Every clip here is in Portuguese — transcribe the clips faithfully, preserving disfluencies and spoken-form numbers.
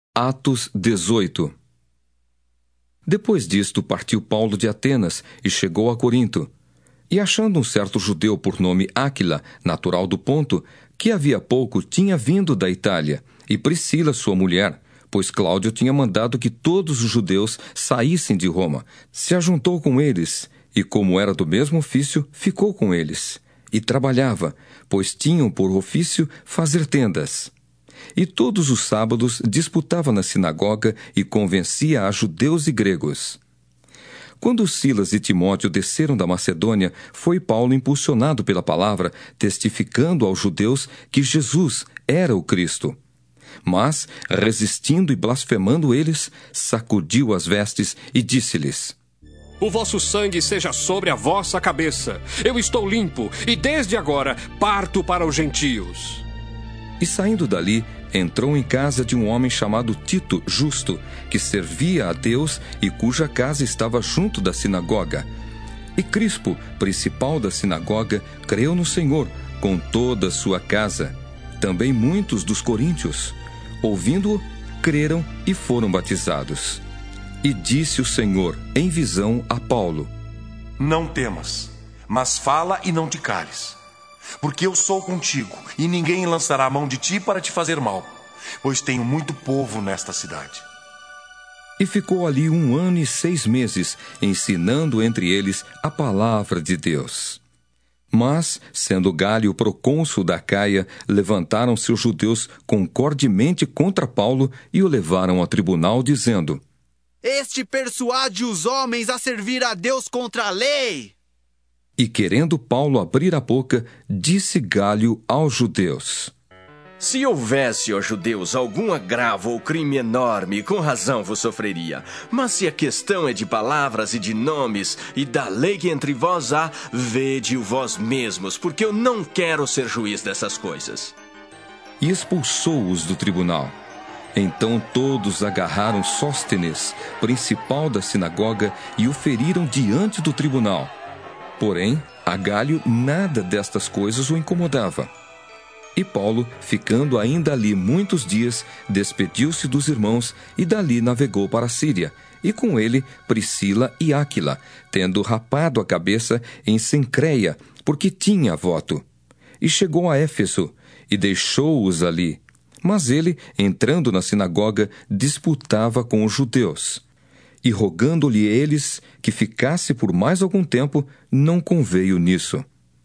Atos dezoito. Depois disto, partiu Paulo de Atenas e chegou a Corinto. E achando um certo judeu por nome Áquila, natural do Ponto, que havia pouco tinha vindo da Itália, e Priscila, sua mulher, pois Cláudio tinha mandado que todos os judeus saíssem de Roma, se ajuntou com eles, e como era do mesmo ofício, ficou com eles. E trabalhava, pois tinham por ofício fazer tendas. E todos os sábados disputava na sinagoga e convencia a judeus e gregos. Quando Silas e Timóteo desceram da Macedônia, foi Paulo impulsionado pela palavra, testificando aos judeus que Jesus era o Cristo. Mas, resistindo e blasfemando eles, sacudiu as vestes e disse-lhes: O vosso sangue seja sobre a vossa cabeça. Eu estou limpo, e desde agora parto para os gentios. E saindo dali, entrou em casa de um homem chamado Tito Justo, que servia a Deus e cuja casa estava junto da sinagoga. E Crispo, principal da sinagoga, creu no Senhor com toda a sua casa. Também muitos dos coríntios, ouvindo-o, creram e foram batizados. E disse o Senhor, em visão, a Paulo: Não temas, mas fala e não te cales. Porque eu sou contigo, e ninguém lançará a mão de ti para te fazer mal, pois tenho muito povo nesta cidade. E ficou ali um ano e seis meses, ensinando entre eles a palavra de Deus. Mas, sendo Galio procônsul da Acaia, levantaram-se os judeus concordemente contra Paulo e o levaram a tribunal, dizendo: Este persuade os homens a servir a Deus contra a lei. E querendo Paulo abrir a boca, disse Galio aos judeus: Se houvesse, ó judeus, algum agravo ou crime enorme, com razão vos sofreria. Mas se a questão é de palavras e de nomes, e da lei que entre vós há, vede-o vós mesmos, porque eu não quero ser juiz dessas coisas. E expulsou-os do tribunal. Então todos agarraram Sóstenes, principal da sinagoga, e o feriram diante do tribunal. Porém, a Galio nada destas coisas o incomodava. E Paulo, ficando ainda ali muitos dias, despediu-se dos irmãos e dali navegou para a Síria, e com ele Priscila e Áquila, tendo rapado a cabeça em Cencreia, porque tinha voto. E chegou a Éfeso, e deixou-os ali. Mas ele, entrando na sinagoga, disputava com os judeus. E rogando-lhe eles que ficasse por mais algum tempo, não conveio nisso.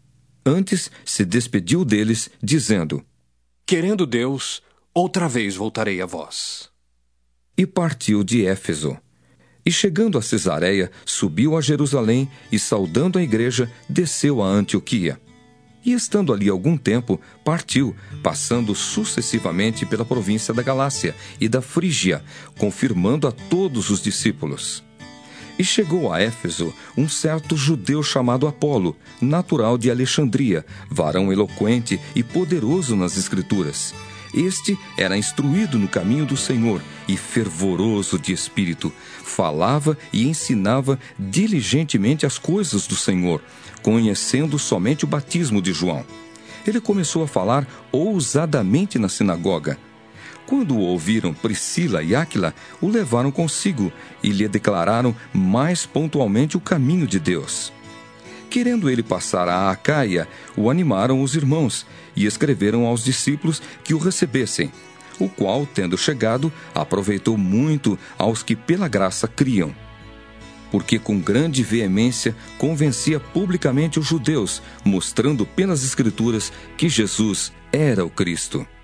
Antes se despediu deles, dizendo: Querendo Deus, outra vez voltarei a vós. E partiu de Éfeso. E chegando a Cesareia, subiu a Jerusalém e, saudando a igreja, desceu a Antioquia. E estando ali algum tempo, partiu, passando sucessivamente pela província da Galácia e da Frígia, confirmando a todos os discípulos. E chegou a Éfeso um certo judeu chamado Apolo, natural de Alexandria, varão eloquente e poderoso nas Escrituras. Este era instruído no caminho do Senhor e fervoroso de espírito. Falava e ensinava diligentemente as coisas do Senhor, conhecendo somente o batismo de João. Ele começou a falar ousadamente na sinagoga. Quando o ouviram Priscila e Áquila, o levaram consigo e lhe declararam mais pontualmente o caminho de Deus. Querendo ele passar a Acaia, o animaram os irmãos e escreveram aos discípulos que o recebessem, o qual, tendo chegado, aproveitou muito aos que pela graça criam. Porque com grande veemência convencia publicamente os judeus, mostrando pelas Escrituras que Jesus era o Cristo.